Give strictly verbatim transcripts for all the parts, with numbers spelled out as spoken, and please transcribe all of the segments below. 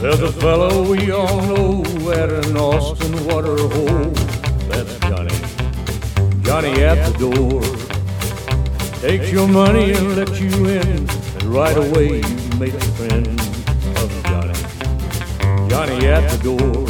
There's a fellow we all know at an Austin water hole. That's Johnny, Johnny at the door. Takes your money and lets you in, and right away you make a friend of Johnny, Johnny at the door.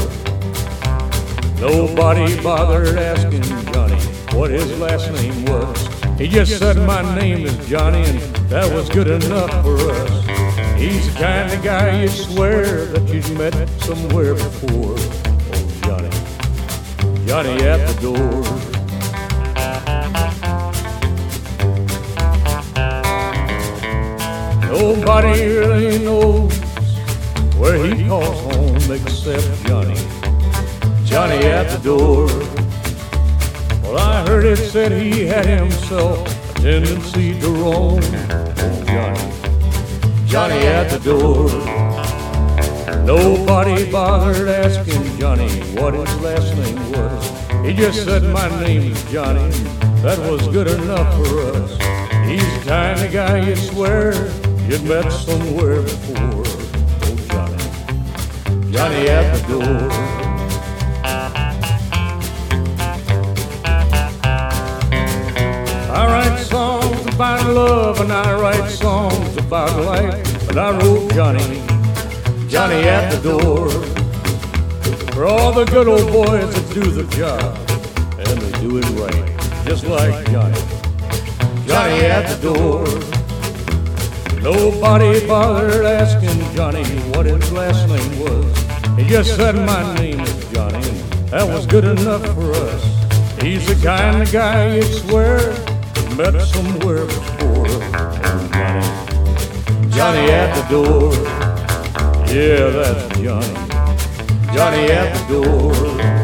Nobody bothered asking Johnny what his last name was. He just said, "My name is Johnny," and that was good enough for us. He's the kind of guy you swear that you've met somewhere before. Oh, Johnny, Johnny at the door. Nobody really knows where he calls home except Johnny, Johnny at the door. Well, I heard it said he had himself a tendency to roam. Oh, Johnny, Johnny at the door. Nobody bothered asking Johnny what his last name was. He just said, "My name is Johnny," and that was good enough for us. He's the kind of guy you swear you'd met somewhere before. Oh, Johnny, Johnny at the door. I write songs about love and I write songs about life, but I wrote Johnny, Johnny at the door. For all the good old boys that do the job, and they do it right, just like Johnny, Johnny at the door. Nobody bothered asking Johnny what his last name was. He just said, "My name is Johnny," and that was good enough for us. He's the kind of guy you'd swear you met somewhere before. Oh, Johnny, Johnny at the door. Yeah, that's Johnny, Johnny at the door.